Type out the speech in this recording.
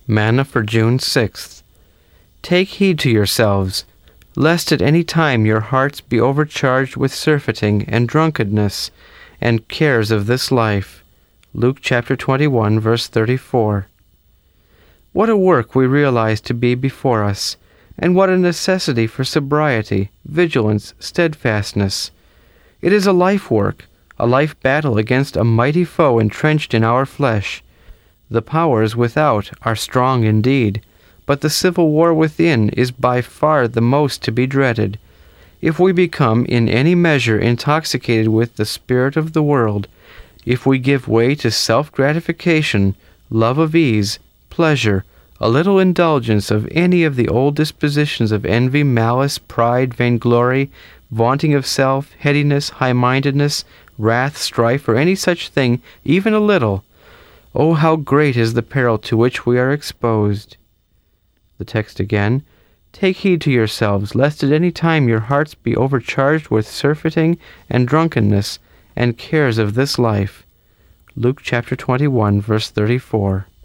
Manna for June 6th. Take heed to yourselves, lest at any time your hearts be overcharged with surfeiting and drunkenness and cares of this life. Luke chapter 21, verse 34. What a work we realize to be before us, and what a necessity for sobriety, vigilance, steadfastness. It is a life work, a life battle against a mighty foe entrenched in our flesh. The powers without are strong indeed, but the civil war within is by far the most to be dreaded. If we become in any measure intoxicated with the spirit of the world, if we give way to self-gratification, love of ease, pleasure, a little indulgence of any of the old dispositions of envy, malice, pride, vainglory, vaunting of self, headiness, high-mindedness, wrath, strife, or any such thing, even a little, oh, how great is the peril to which we are exposed. The text again. Take heed to yourselves, lest at any time your hearts be overcharged with surfeiting and drunkenness and cares of this life. Luke chapter 21, verse 34.